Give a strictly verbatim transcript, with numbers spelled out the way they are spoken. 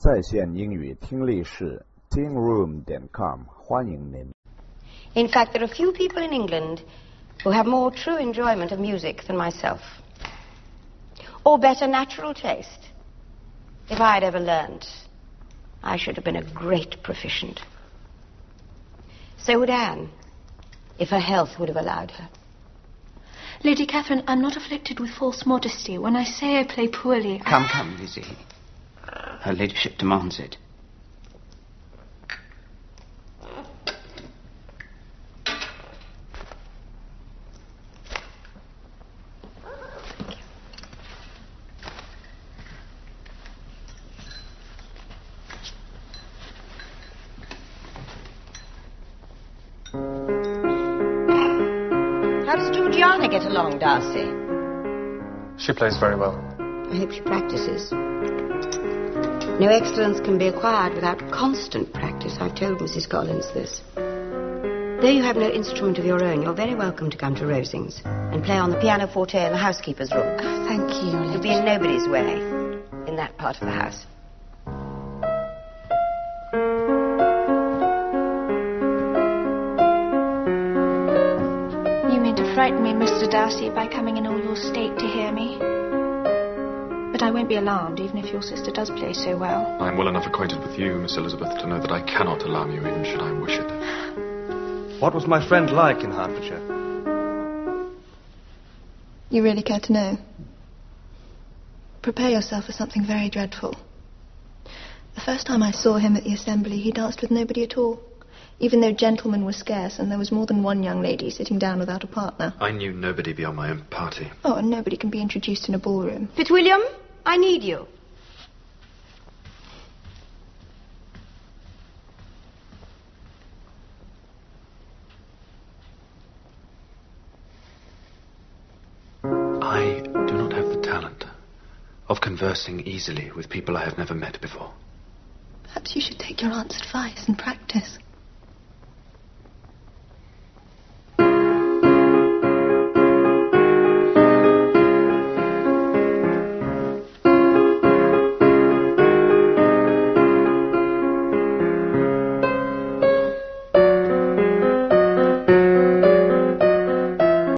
在线英语听力室 teen room 点 com 欢迎您。 In fact, there are few people in England who have more true enjoyment of music than myself. Or better natural taste. If I had ever learned, I should have been a great proficient. So would Anne, if her health would have allowed her. Lady Catherine, I'm not afflicted with false modesty. When I say I play poorly... I... Come, come, Lizzie. Her ladyship demands it. How does Georgiana get along, Darcy? She plays very well. I hope she practices. No excellence can be acquired without constant practice. I've told Missus Collins this. Though you have no instrument of your own, you're very welcome to come to Rosings and play on the pianoforte in the housekeeper's room. Oh, thank you, Your You'll be in nobody's way in that part of the house. You mean to frighten me, Mister Darcy, by coming in all your state to hear me? But I won't be alarmed, even if your sister does play so well. I'm well enough acquainted with you, Miss Elizabeth, to know that I cannot alarm you, even should I wish it. What was my friend like in Hertfordshire? You really care to know? Prepare yourself for something very dreadful. The first time I saw him at the assembly, he danced with nobody at all, even though gentlemen were scarce and there was more than one young lady sitting down without a partner. I knew nobody beyond my own party. Oh, and nobody can be introduced in a ballroom. Fitzwilliam, I need you. I do not have the talent of conversing easily with people I have never met before. Perhaps you should take your aunt's advice and practice.